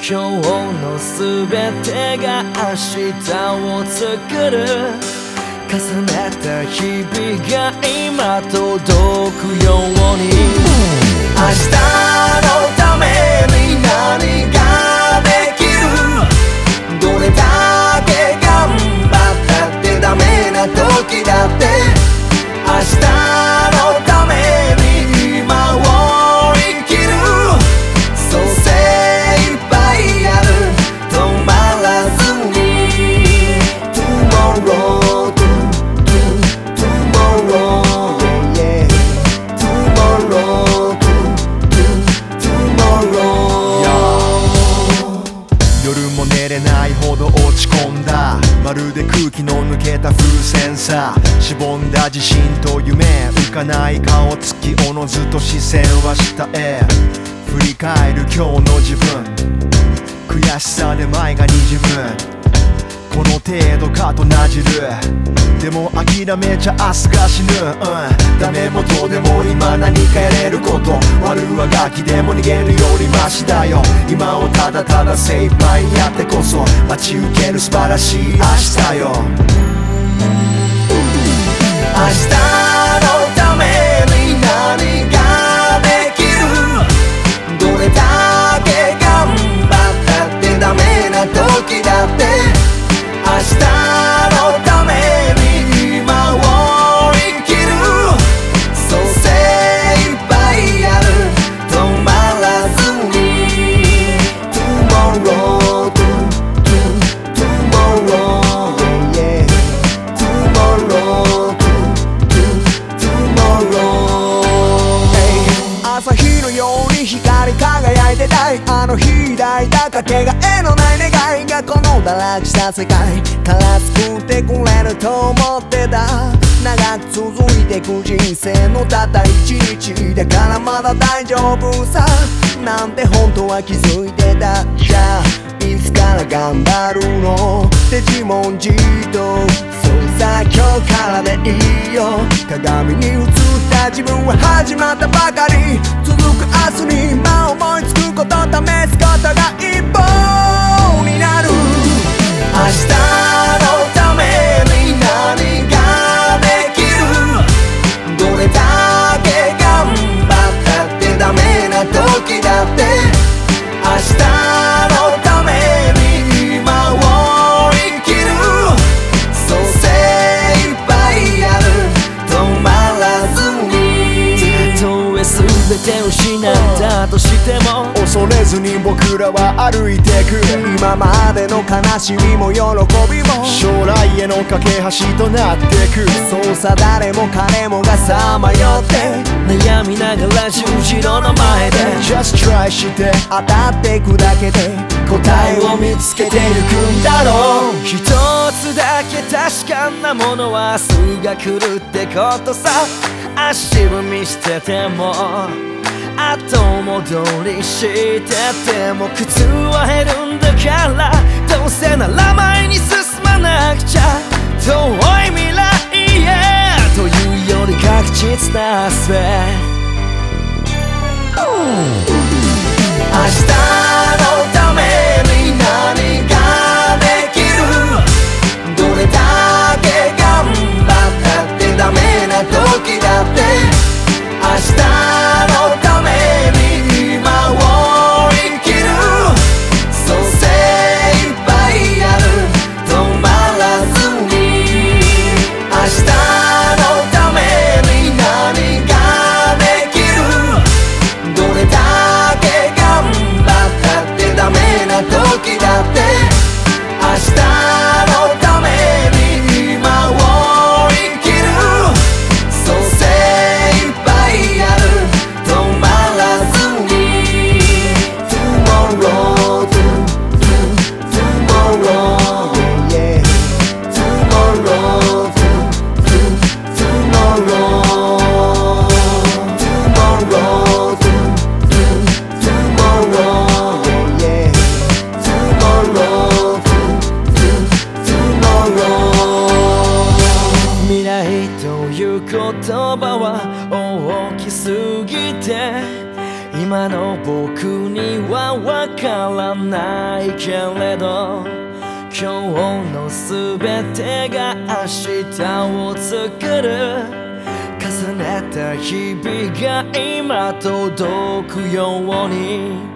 今日のすべてが明日を作る。重ねた日々が今届くように、明日のために何ができる。どれだけ頑張ったってダメな時だって、明日のために今を生きる。そう精一杯やる、止まらずに Tomorrow Tomorrow yeah Tomorrow Tomorrow 夜も寝れないほど落ち込んだ、まるで空気の抜けた風船さ。しぼんだ自信と夢、浮かない顔つきおのずと視線は下へ。振り返る今日の自分、悔しさで前が滲む。この程度かとなじる。でも諦めちゃ明日が死ぬ、ダメもどうでも今何かやれること、悪あがきでも逃げるよりマシだよ。今をただただ精一杯にやってこそ待ち受ける素晴らしい明日よ。 明日のために何ができる。どれだけ頑張ったってダメな時だって、明日のために今を生きる。そう精一杯やる、止まらずに Tomorrow Tomorrow yeah Tomorrow朝日のように光り輝いてたい。あの日抱いたかけがえのない願いがこの堕落した世界から救ってくれると思ってた。長く続いてく人生のたった一日だからまだ大丈夫さなんて本当は気づいてた。じゃあいつから頑張るのって自問自答。そうさ今日からでいいよ。鏡に映った自分は始まったばかり。続く明日に思いつくこと試すことが一歩になる。明日のために何ができる。どれだけ頑張ったってダメな時だって、明日のために今を生きる。そう精一杯やる、止まらずに。たとえ全て失ったとしても恐れずに僕らは歩いてく。 今までの悲しみも喜びも将来への架け橋となってく。 そうさ誰も彼もがさまよって悩みながら十字路の前で Just try して当たってくだけで答えを見つけてゆくんだろう。一つだけ確かなものは明日が来るってことさ。足踏みしてても後戻りしてても苦痛は減るんだから、どうせなら前に進まなくちゃ。遠い未来へというより確実な明日。明日のために何ができる。どれだけ頑張ったってダメな時だって、明日のために今を生きる。そう精一杯やる、止まらずに。明日のために何ができる。どれだけ頑張ったってダメな時だって、明日のために今を生きる。そう精一杯やる、止まらずに Tomorrow Tomorrow yeah Tomorrow Tomorrow Tomorrow Tomorrow yeah Tomorrow Tomorrow 未来という言葉は大きすぎて今の僕にはわからないけれど、今日のすべてが明日を作る。重ねた日々が今届くように